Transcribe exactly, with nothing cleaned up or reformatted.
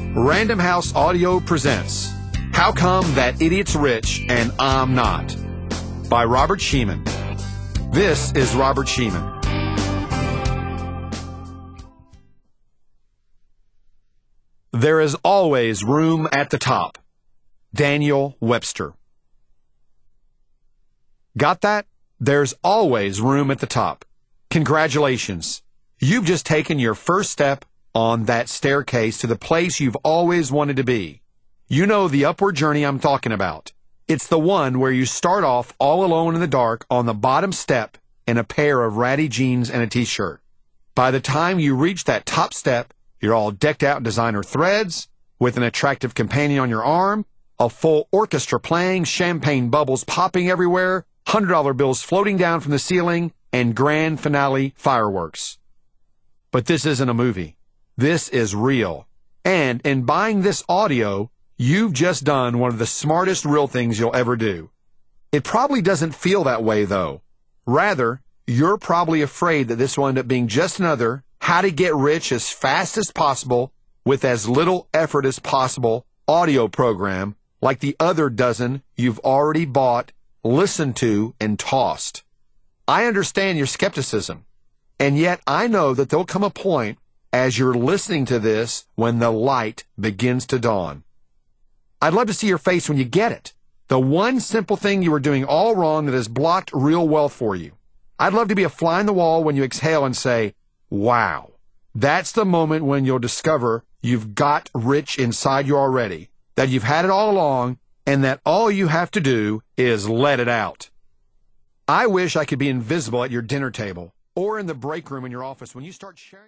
Random House Audio presents How Come That Idiot's Rich and I'm Not? By Robert Sheeman. This is Robert Sheeman. There is always room at the top. Daniel Webster. Got that? There's always room at the top. Congratulations. You've just taken your first step on that staircase to the place you've always wanted to be. You know the upward journey I'm talking about. It's the one where you start off all alone in the dark on the bottom step in a pair of ratty jeans and a t-shirt. By the time you reach that top step, you're all decked out in designer threads, with an attractive companion on your arm, a full orchestra playing, champagne bubbles popping everywhere, one hundred dollar bills floating down from the ceiling, and grand finale fireworks. But this isn't a movie. This is real. And in buying this audio, you've just done one of the smartest real things you'll ever do. It probably doesn't feel that way, though. Rather, you're probably afraid that this will end up being just another how to get rich as fast as possible with as little effort as possible audio program like the other dozen you've already bought, listened to, and tossed. I understand your skepticism, and yet I know that there'll come a point as you're listening to this when the light begins to dawn. I'd love to see your face when you get it. The one simple thing you were doing all wrong that has blocked real wealth for you. I'd love to be a fly in the wall when you exhale and say, wow. That's the moment when you'll discover you've got rich inside you already, that you've had it all along, and that all you have to do is let it out. I wish I could be invisible at your dinner table or in the break room in your office when you start sharing.